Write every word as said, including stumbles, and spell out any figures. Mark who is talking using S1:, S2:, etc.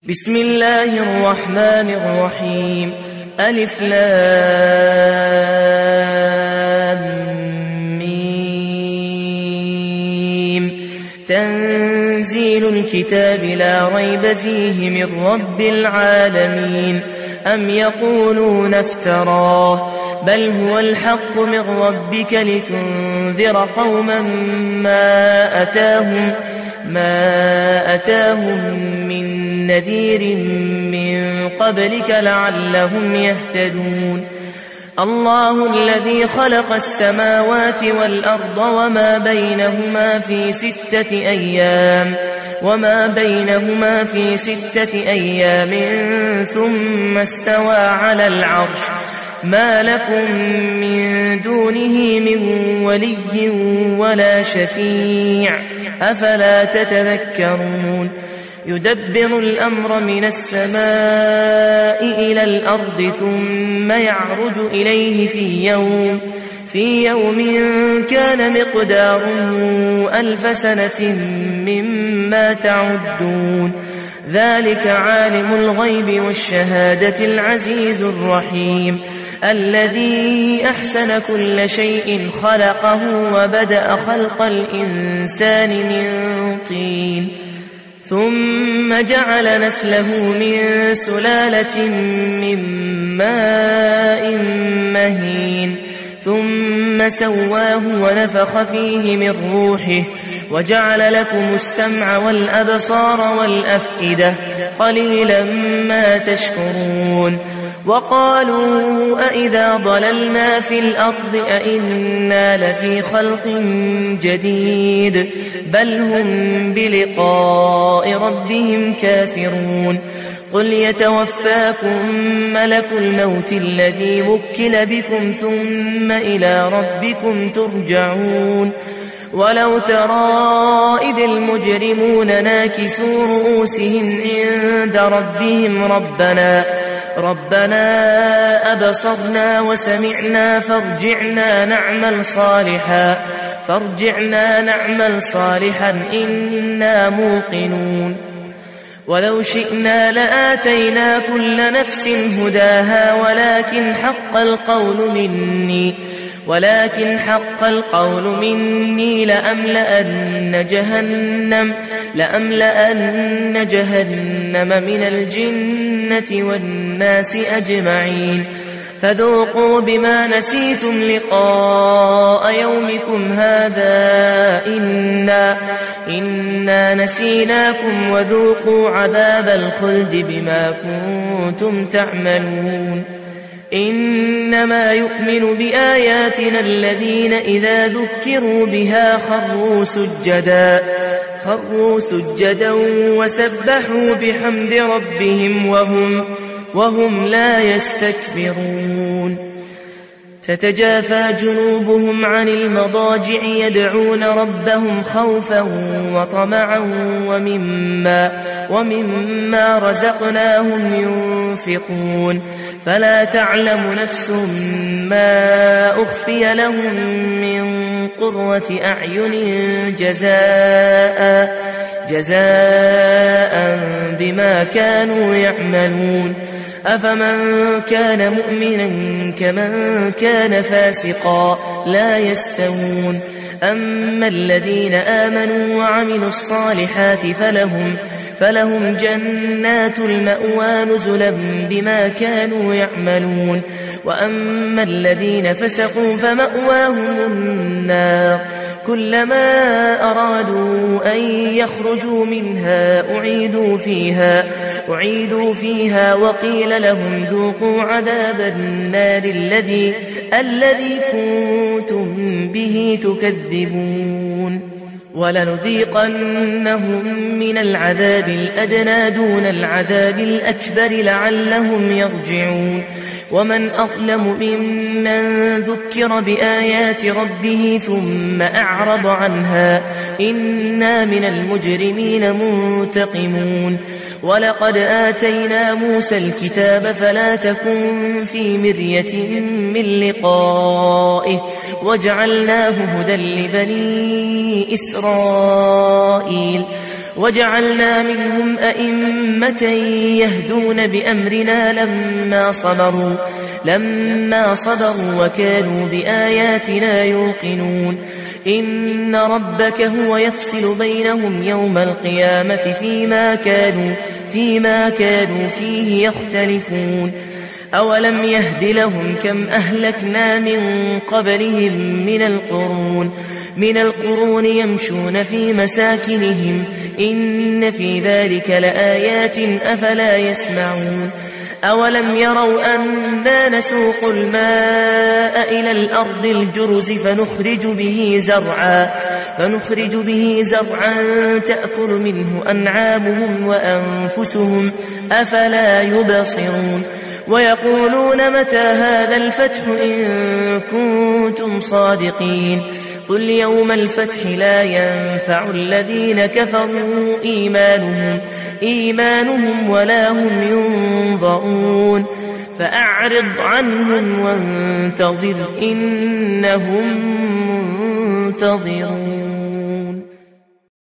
S1: بسم الله الرحمن الرحيم. ألف لام ميم. تنزيل الكتاب لا ريب فيه من رب العالمين. أم يقولون افتراه بل هو الحق من ربك لتنذر قوما ما أتاهم ما أتاهم من نذير من قبلك لعلهم يهتدون. الله الذي خلق السماوات والأرض وما بينهما في ستة أيام وما بينهما في ستة أيام ثم استوى على العرش. ما لكم من دونه من ولي ولا شفيع أفلا تتذكرون. يدبر الأمر من السماء إلى الأرض ثم يعرج إليه في يوم في يوم كان مقداره ألف سنة مما تعدون. ذلك عالم الغيب والشهادة العزيز الرحيم الذي أحسن كل شيء خلقه وبدأ خلق الإنسان من طين ثم جعل نسله من سلالة من ماء مهين ثم سواه ونفخ فيه من روحه وجعل لكم السمع والأبصار والأفئدة قليلا ما تشكرون. وقالوا أئذا ضللنا في الأرض أئنا لفي خلق جديد بل هم بلقاء ربهم كافرون. قل يتوفاكم ملك الموت الذي وكل بكم ثم إلى ربكم ترجعون. ولو ترى إذ المجرمون ناكسوا رؤوسهم عند ربهم ربنا ربنا أبصرنا وسمعنا فارجعنا نعمل صالحا فارجعنا نعمل صالحا إنا موقنون. ولو شئنا لآتينا كل نفس هداها ولكن حق القول مني ولكن حق القول مني لأملأن جهنم لأملأن جهنم من الجنة والناس أجمعين. فذوقوا بما نسيتم لقاء يومكم هذا إنا إنا نسيناكم وذوقوا عذاب الخلد بما كنتم تعملون. إنما يؤمن بآياتنا الذين إذا ذكروا بها خروا سجدا خروا سجدا وسبحوا بحمد ربهم وهم وهم لا يستكبرون. تتجافى جنوبهم عن المضاجع يدعون ربهم خوفا وطمعا ومما, ومما رزقناهم ينفقون. فلا تعلم نفس ما أخفي لهم من قرة أعين جزاء جزاء بما كانوا يعملون. أفمن كان مؤمنا كمن كان فاسقا لا يستوون. أما الذين آمنوا وعملوا الصالحات فلهم فلهم جنات المأوى نزلا بما كانوا يعملون. وأما الذين فسقوا فمأواهم النار كلما أرادوا أن يخرجوا منها أعيدوا فيها أعيدوا فيها وقيل لهم ذوقوا عذاب النار الذي الذي كنتم به تكذبون. ولنذيقنهم من العذاب الأدنى دون العذاب الأكبر لعلهم يرجعون. ومن أظلم ممن ذكر بآيات ربه ثم أعرض عنها إنا من المجرمين منتقمون. ولقد آتينا موسى الكتاب فلا تكن في مرية من لقائه وجعلناه هدى لبني إسرائيل وجعلنا منهم أئمة يهدون بأمرنا لما صبروا لما صبروا وكانوا بآياتنا يوقنون إن ربك هو يفصل بينهم يوم القيامة فيما كانوا فيما كانوا فيه يختلفون أولم يهد لهم كم أهلكنا من قبلهم من القرون من القرون يمشون في مساكنهم إن في ذلك لآيات أفلا يسمعون أولم يروا أنا نسوق الماء إلى الأرض الجرز فنخرج به زرعا فنخرج به زرعا تأكل منه أنعامهم وأنفسهم أفلا يبصرون ويقولون متى هذا الفتح إن كنتم صادقين قل يوم الفتح لا ينفع الذين كفروا إيمانهم إيمانهم ولا هم ينظرون فأعرض عنهم وانتظر إنهم منتظرون.